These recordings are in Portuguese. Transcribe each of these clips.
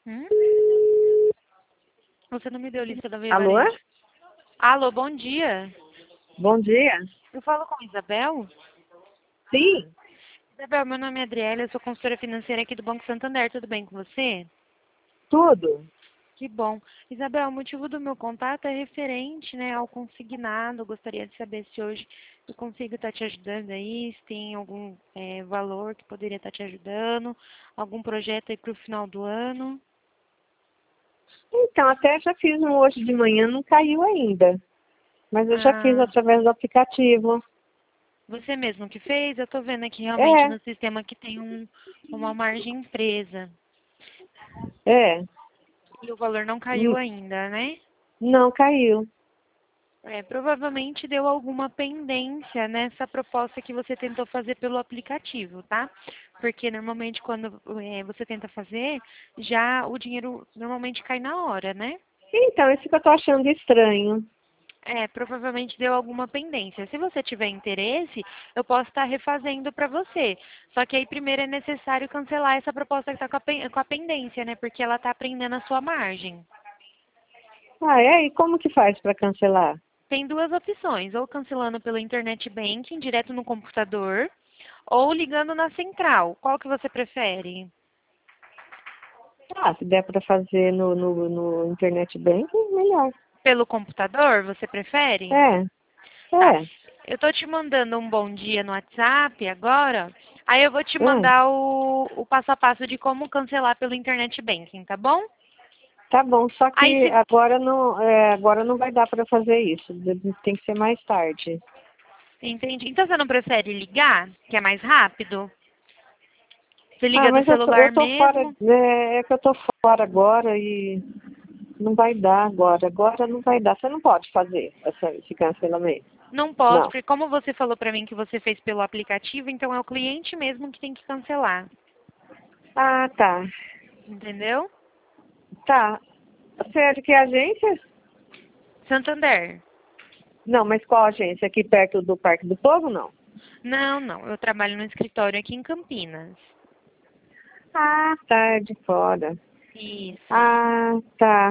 Hum? Você não me deu lista da Via Alô? Varejo. Alô, bom dia. Bom dia. Eu falo com a Isabel? Sim, Isabel, meu nome é Adriele, eu sou consultora financeira aqui do Banco Santander. Tudo bem com você? tudo. Que bom. Isabel, o motivo do meu contato é referente, né, ao consignado. Eu gostaria de saber se hoje eu consigo estar te ajudando aí, se tem algum valor que poderia estar te ajudando, algum projeto aí para o final do ano. Então, até já fiz um hoje de manhã, não caiu ainda. Mas eu já fiz Ah, através do aplicativo. você mesmo que fez? Eu estou vendo aqui realmente É, no sistema que tem uma margem presa. é. E o valor não caiu N- ainda, né? Não caiu. Provavelmente deu alguma pendência nessa proposta que você tentou fazer pelo aplicativo, tá? Porque normalmente quando você tenta fazer, já o dinheiro normalmente cai na hora, né? Então, isso que eu tô achando estranho. Provavelmente deu alguma pendência. Se você tiver interesse, eu posso estar refazendo para você. Só que aí primeiro é necessário cancelar essa proposta que está com a pendência, né? Porque ela está prendendo a sua margem. Ah, é? E como que faz para cancelar? Tem duas opções, ou cancelando pelo internet banking, direto no computador, ou ligando na central. Qual que você prefere? Ah, se der para fazer no internet banking, melhor. Pelo computador, você prefere? É, Tá. é, Eu tô te mandando um bom dia no WhatsApp agora. Aí eu vou te é. mandar o passo a passo de como cancelar pelo internet banking, tá bom? Tá bom, só Aí que se agora não vai dar para fazer isso. Tem que ser mais tarde. entende? Então você não prefere ligar, que é mais rápido? Você Ah, liga do mas eu celular tô fora, mesmo? é que eu tô fora agora e não vai dar agora. Agora não vai dar. Você não pode fazer esse cancelamento. Não posso, Não. porque como você falou pra mim que você fez pelo aplicativo, então é o cliente mesmo que tem que cancelar, Ah, tá. entendeu? Tá. Você é de que agência? Santander. Não, mas qual agência? Aqui perto do Parque do Povo, não? Não, não, eu trabalho no escritório aqui em Campinas. Ah, tá, é de fora. Isso. Ah, tá.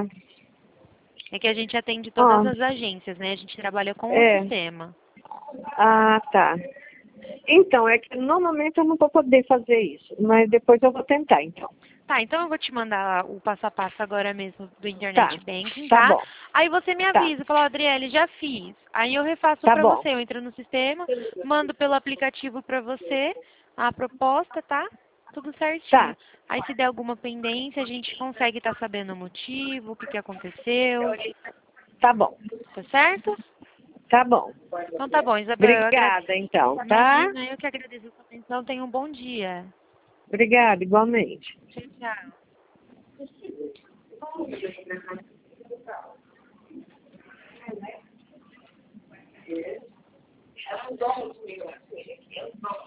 É que a gente atende todas Ó, as agências, né? A gente trabalha com o é. sistema. Ah, tá. Então, é que normalmente eu não vou poder fazer isso, mas depois eu vou tentar, então. Tá, então eu vou te mandar o passo a passo agora mesmo do Tá, Internet Banking, tá tá? bom, Aí você me tá, avisa, fala, Adriele, já fiz. Aí eu refaço tá pra bom, você, eu entro no sistema, mando pelo aplicativo pra você a proposta, tá? Tudo certinho. tá, Aí se der alguma pendência, a gente consegue estar sabendo o motivo, o que que aconteceu, tá bom, tá certo? tá bom. Então tá bom, Isabel, eu agradeço. Obrigada, então, tá? Imagina, eu que agradeço a sua atenção. Tenha um bom dia. Obrigada, igualmente. Tchau, tchau.